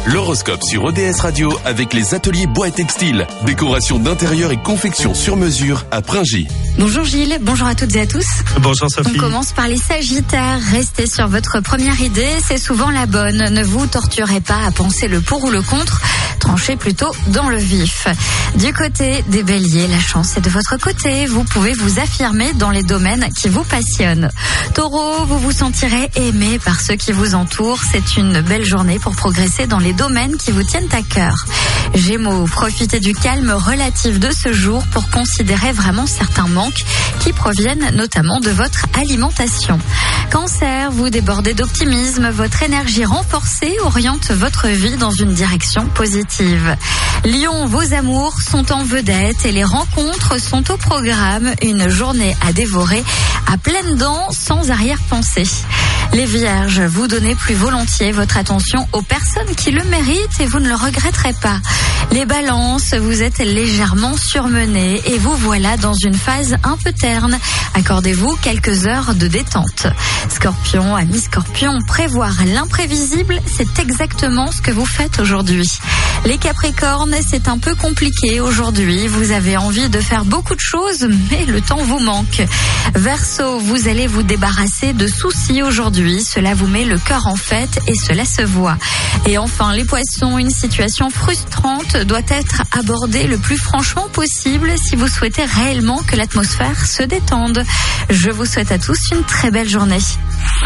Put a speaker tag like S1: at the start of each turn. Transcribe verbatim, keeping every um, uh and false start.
S1: L'horoscope sur O D S Radio avec les ateliers bois et textile. Décoration d'intérieur et confection sur mesure à Pringy.
S2: Bonjour Gilles, bonjour à toutes et à tous.
S3: Bonjour Sophie.
S2: On commence par les Sagittaires. Restez sur votre première idée, c'est souvent la bonne. Ne vous torturez pas à penser le pour ou le contre. Tranchez plutôt dans le vif. Du côté des Béliers, la chance est de votre côté. Vous pouvez vous affirmer dans les domaines qui vous passionnent. Taureau, vous vous sentirez aimé par ceux qui vous entourent. C'est une belle journée pour progresser dans les domaines qui vous tiennent à cœur. Gémeaux, profitez du calme relatif de ce jour pour considérer vraiment certains manques qui proviennent notamment de votre alimentation. Cancer, vous débordez d'optimisme. Votre énergie renforcée oriente votre vie dans une direction positive. Lion, vos amours sont en vedette et les rencontres sont au programme. Une journée à dévorer à pleines dents sans arrière-pensée. Les Vierges, vous donnez plus volontiers votre attention aux personnes qui le méritent et vous ne le regretterez pas. Les Balances, vous êtes légèrement surmenés et vous voilà dans une phase un peu terne. Accordez-vous quelques heures de détente. Scorpion, amis Scorpion, prévoir l'imprévisible, c'est exactement ce que vous faites aujourd'hui. Les Capricornes, c'est un peu compliqué aujourd'hui. Vous avez envie de faire beaucoup de choses, mais le temps vous manque. Verseau, vous allez vous débarrasser de soucis aujourd'hui. Cela vous met le cœur en fête et cela se voit. Et enfin, les Poissons, une situation frustrante doit être abordée le plus franchement possible si vous souhaitez réellement que l'atmosphère se détende. Je vous souhaite à tous une très belle journée.